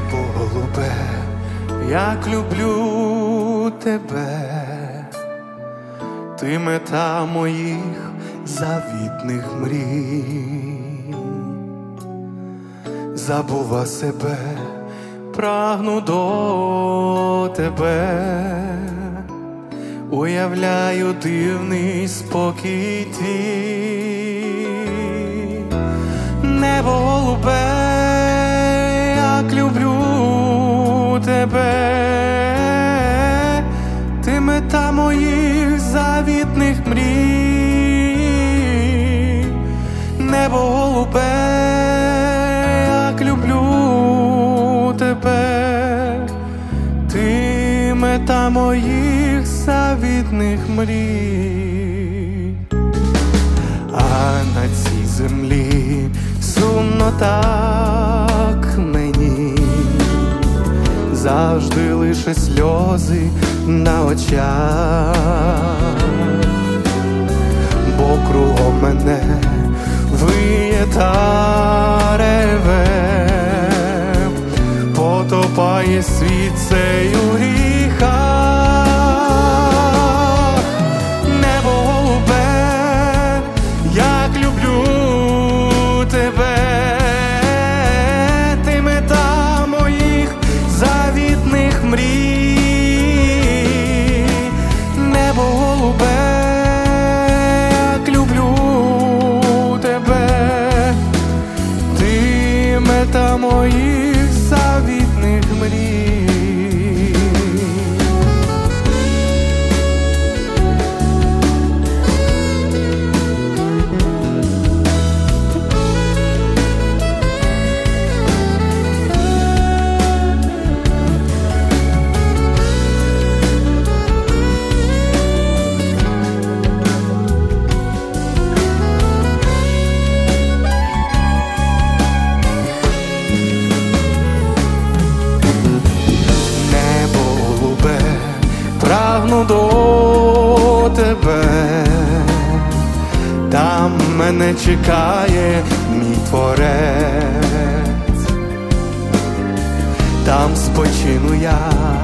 Небо голубе, як люблю тебе, ти мета моїх завітних мрій. Забува себе, прагну до тебе, уявляю дивний спокій твій. Небо голубе, як люблю тебе, ти мета моїх завітних мрій. Небо голубе, як люблю тебе, ти мета моїх завітних мрій. А на цій землі сумно так мені, завжди лише сльози на очах, бо кругом мене виє та реве, потопає світ цей у гріхах. Небо голубе, як люблю тебе, ти мета моїх завітних мрій. Небо голубе, як люблю тебе, ти мета моїх завітних мрій. Прагну до тебе, там мене чекає мій творець, там спочину я,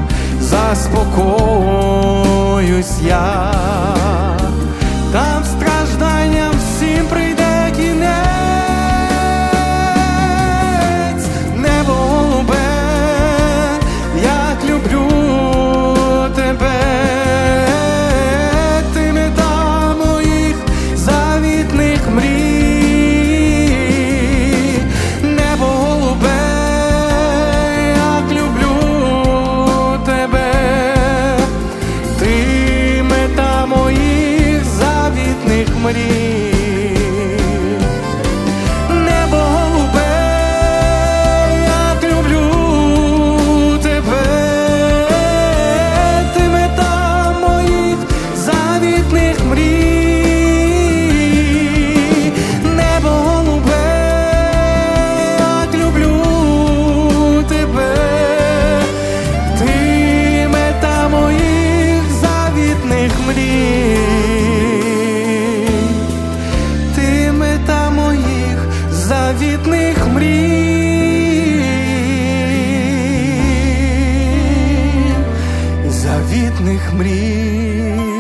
заспокоюсь я, там стражданням всім прийде кінець. Небо голубе, як люблю тебе, ти мета моїх завітних мрій. Небо голубе, як люблю тебе, ти мета моїх завітних мрій. Небо голубе, як люблю тебе, небо голубе, як люблю тебе, ти мета моїх завітних мрій. Ти мета моїх завітних мрій, завітних мрій.